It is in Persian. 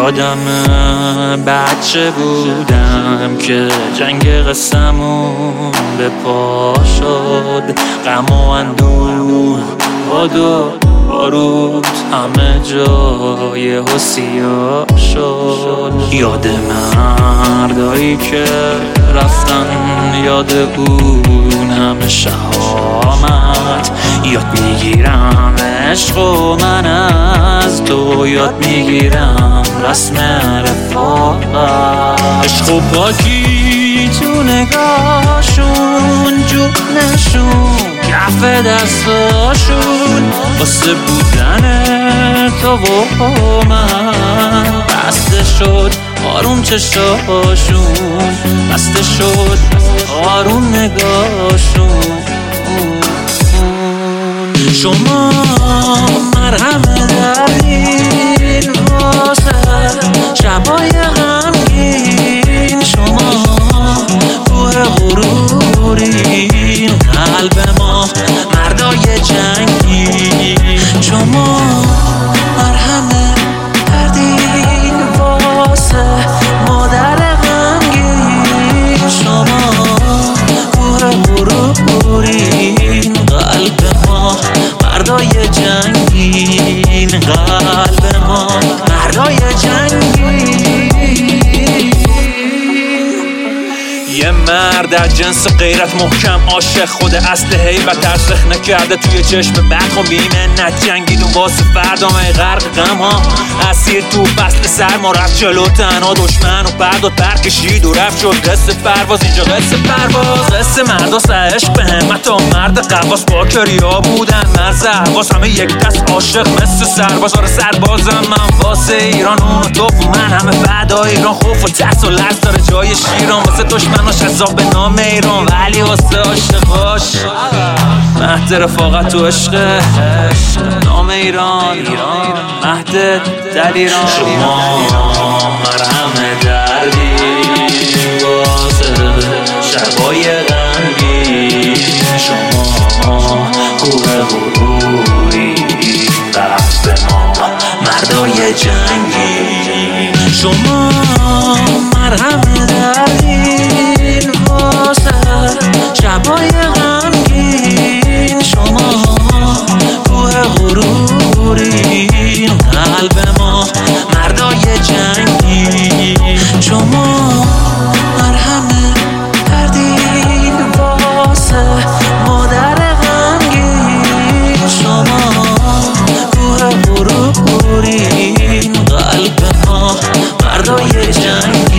یادم بچه بودم که جنگ قسمون به پا شد، غم و اندوه، باد و بارود همه جای حسیا شد. یاد مردایی که رفتن، یاد اون همه شهامت، یاد میگیرم عشق و من از تو، یاد میگیرم رسم رفاقت. عشق و پاکی تو نگاهشون، جونشون کف دستاشون، واسه بودن تو و من بسته شد آروم چشاشون، بسته شد آروم نگاهشون. شما مرهم دردین واسه شبای غمگین، شما کوه غرورین قلب ما مردای جنگی، شما مرهم دردین واسه مادر غمگین، شما کوه غرورین قلب ما مردای جنگین، قلب ما مردای جنگین. یه مرد از جنس غیرت محکم، عاشق خود اصل هیبت، ترسخ نکرده توی چشم برق و بی‌منت، جنگیدون واسه فردا می غرق غم ها، اسیر تو فصل سرما، رفت جلو تنها دشمن و پرداد برکشید و رفت شد قصه پرواز. اینجا قصه پرواز، قصه مردا عشق به همت و مرد قواس، با کریا بودن مرز حواس، همه یک دست عاشق مثل سرباز. آره سربازم من واسه ایران، اون و تو و من همه فدای ایران، خوف و ترس و لرز داره جای شیران، واسه دشمناش عذاب به نام ایران، ولی واسه عاشقاش مهد رفاقت و عشق نام ایران، مهد دلیران. شما مرهم دردین واسه شبای غمگین، شما کوه غروری قلب ما مردای جنگی، شما مرهم دردین واسه شبای غمگین، شما کوه غرورین قلب ما مردای جنگی، شما مرهم دردین واسه مادر غمگین، شما کوه غرورین قلب ما مردای جنگی.